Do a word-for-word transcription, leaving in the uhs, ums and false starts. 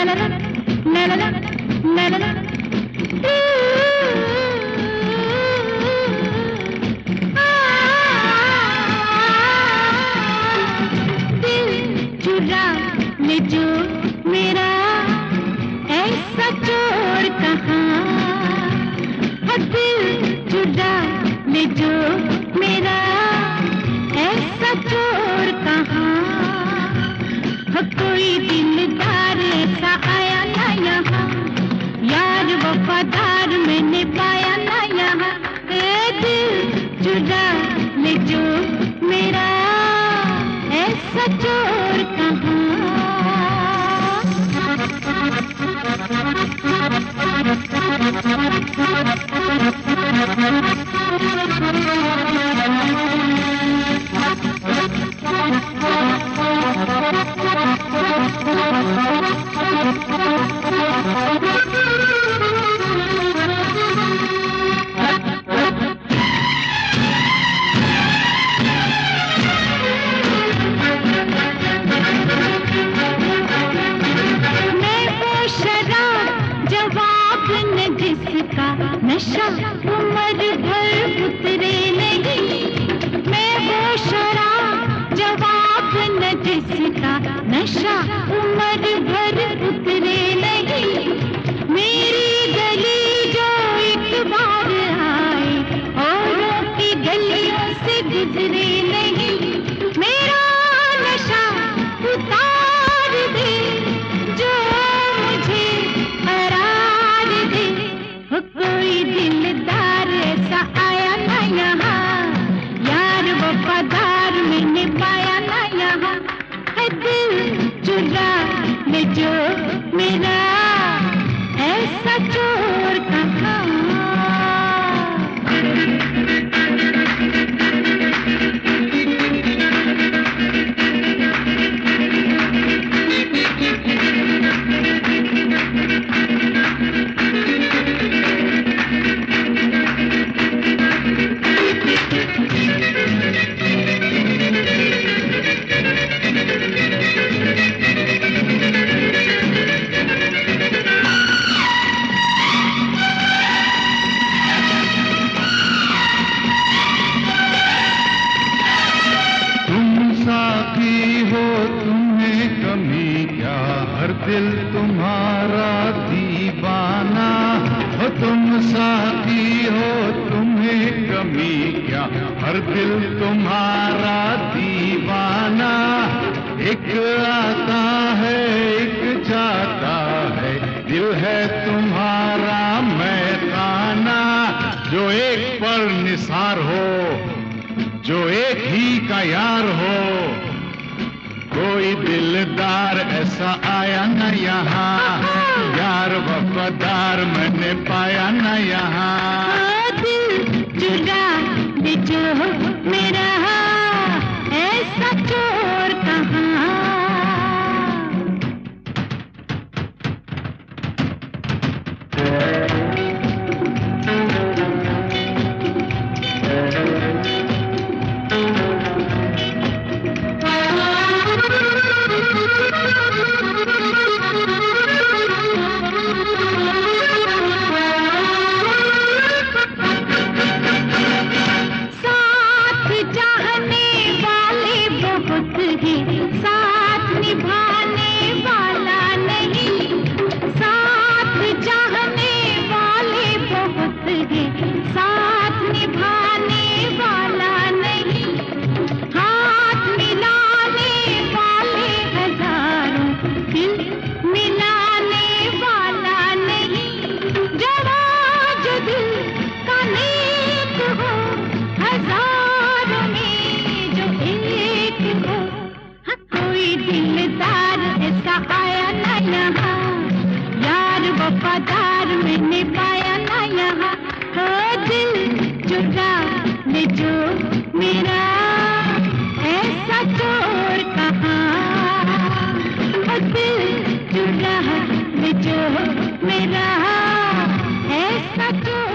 ला ला ला ला ला ला ला दिल चुरा ले जो मेरा ऐसा चोर कहाँ, दिल चुरा ले जो मेरा ऐसा चोर कहाँ, कोई दिलदार ऐसा आया ना यहाँ, यार वफादार मैंने पाया ना यहाँ, दिल चुरा ले जो मेरा ऐसा चोर कहाँ। नशा उम्र भर उतरे नहीं, मैं वो शराब जवाब न जिसका, नशा उम्र भर उतरे नहीं, मेरी गली जो एक बार आए औरों की गलियों से गुजरे नहीं, मेरा नशा उतार दे जो मुझे करार दे, कोई दिलदार ऐसा आया ना यहाँ, यार वफादार मैंने पाया ना यहाँ, है दिल चुरा ले जो मेरा ऐसा चोर कहाँ। दिल तुम्हारा दीवाना हो, तुम साथी हो तुम्हें कमी क्या, हर दिल तुम्हारा दीवाना, एक आता है एक जाता है, दिल है तुम्हारा मैखाना, जो एक पर निसार हो, जो एक ही का यार हो, कोई दिलदार ऐसा आया न यहाँ, यार वफादार मैंने पाया न यहाँ, दिल चुरा ले जो मेरा ऐसा चोर कहाँ। साथ निभाने वाला नहीं, साथ चाहने वाले बहुत हैं, साथ निभाने वाला नहीं, हाथ मिलाने वाले हजारों, दिल मिलाने वाला नहीं, जरा जो दिल का नेक हो, हजारों में जो एक हो, कोई दिलदार ऐसा आया ना यहाँ, यार वफादार मैंने पाया ना यहाँ, हो दिल चुरा ले जो मेरा ऐसा चोर कहाँ, हो दिल चुरा ले जो मेरा ऐसा चोर।